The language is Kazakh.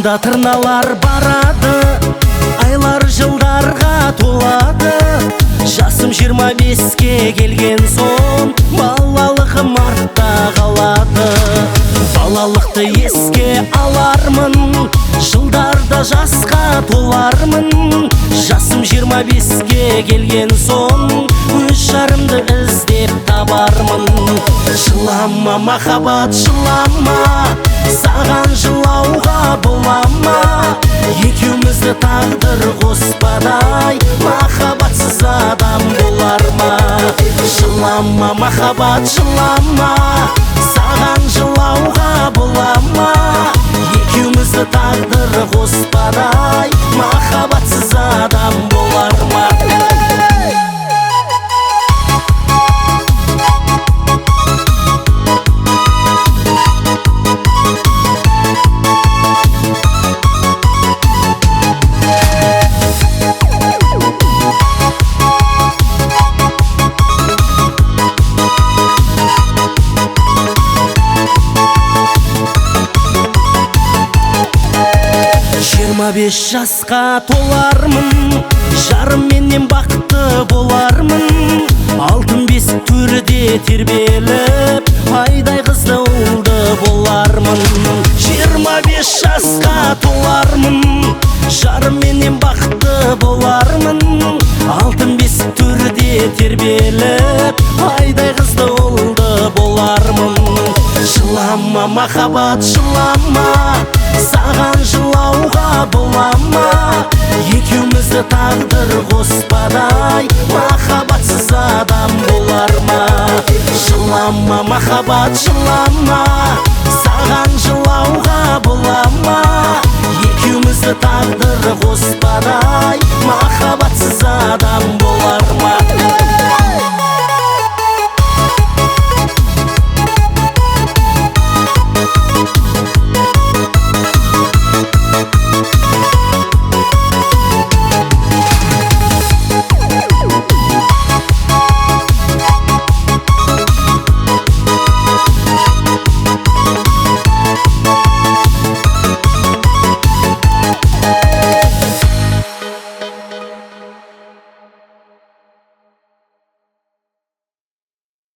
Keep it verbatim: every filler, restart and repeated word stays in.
Алдымда тырналар барады, айлар жылдарға толады. Жасым жиырма беске келген соң, балалығым артта қалады. Балалықты еске алармын, жылдарда жасқа толармын. Жасым жиырма беске келген соң, өз жарымды іздеп табармын. Жылама махаббат, жылама, саған жылауға болама. Екеумізді тағдыр қоспадай, махаббатсыз адам болар ма? Жылама махаббат, жылама, саған жылауға болама. Екеумізді тағдыр қоспадай, махаббатсыз адам болар ма? Жиырма бес жасқа толармын, жарым менен бақытты болармын. Алтын бесік төрде тербеліп, айдай қызды ұлды болармын. Жиырма бес жасқа толармын, жарым менен бақытты болармын. Алтын бесік төрде тербеліп, айдай қызды ұлды болармын. Жылама махаббат, жылама, саған жылауға болама. Екеумізді тағдыр қоспадай, махаббатсыз адам болар ма? Жылама махаббат, жылама, саған жылауға болама. Екеумізді тағдыр қоспадай,